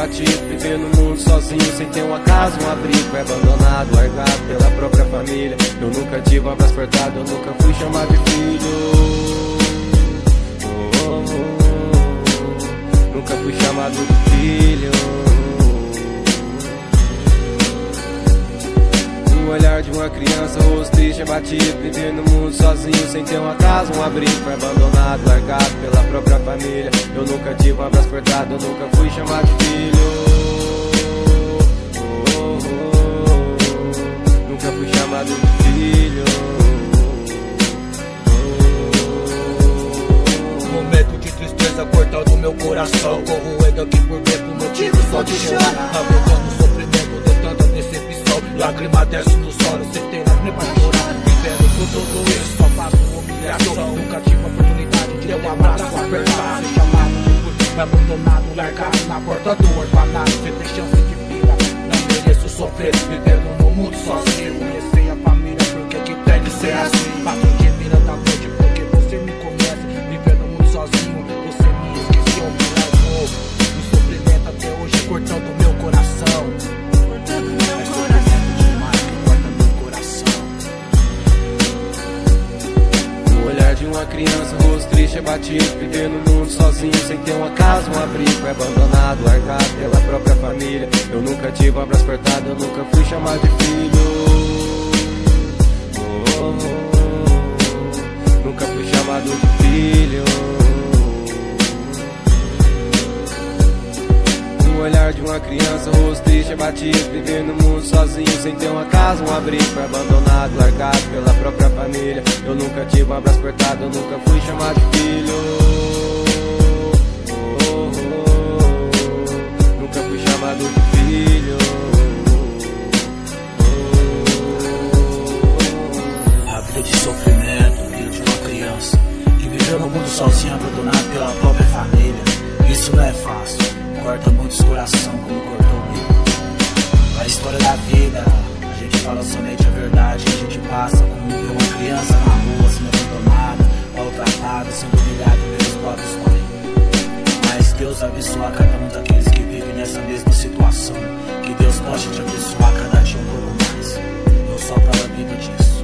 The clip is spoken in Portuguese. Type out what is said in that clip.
batido, vivendo no mundo sozinho, sem ter uma casa, um abrigo, abandonado, largado pela própria família. Eu nunca tive um abraço apertado, eu nunca fui chamado de filho. Nunca fui chamado de filho. O olhar de uma criança, rosto triste, abatido, vivendo no mundo sozinho, sem ter uma casa, um abrigo, abandonado, largado pela própria família. Eu nunca tive um abraço apertado, eu nunca fui chamado de filho. Nunca fui chamado de filho. Momento de tristeza cortando meu coração, corroendo aqui por dentro, motivo só de chorar. Aguentando o sofrimento de tanta decepção, lágrima desce nos olhos, sem ter nem pra chorar. Vivendo por tudo isso, só faço humilhação. Nunca tive a oportunidade de ter um abraço apertado, ser chamado de fui abandonado, largado na porta do orfanato, sem ter chance de vida. Não mereço sofrer, vivendo no mundo sozinho. Conhecer a família porque que tem que ser assim. Passo o dia virando a noite porque você me conhece. Vivendo no mundo sozinho, você me esqueceu, me largou. O sofrimento até hoje cortando meu coração. Cortando meu coração demais, que corta meu coração. O olhar de uma criança, rosto triste, abatido, vivendo no mundo sozinho, sem ter uma casa, um abrigo, abandonado, largado pela própria família. Eu nunca tive um abraço apertado, eu nunca fui chamado de filho. Nunca fui chamado de filho. O olhar de uma criança, rosto triste, abatido, vivendo no mundo sozinho, sem ter uma casa, um abrigo, abandonado, largado pela própria família. Eu nunca tive um abraço apertado, eu nunca fui chamado de filho. Nunca fui chamado de filho. A vida de sofrimento, a vida de uma criança que viveu no mundo sozinha, abandonado pela própria família. Isso não é fácil, corta muitos coração como cortou o meu. A história da vida, a gente fala somente a verdade. A gente passa como ver uma criança na rua sendo abandonada, maltratada, sendo humilhada pelos próprios pais. Mas Deus abençoa cada um daqueles que vivem nessa mesma situação. Que Deus possa te abençoar cada dia um pouco mais. Eu só falo a Bíblia disso.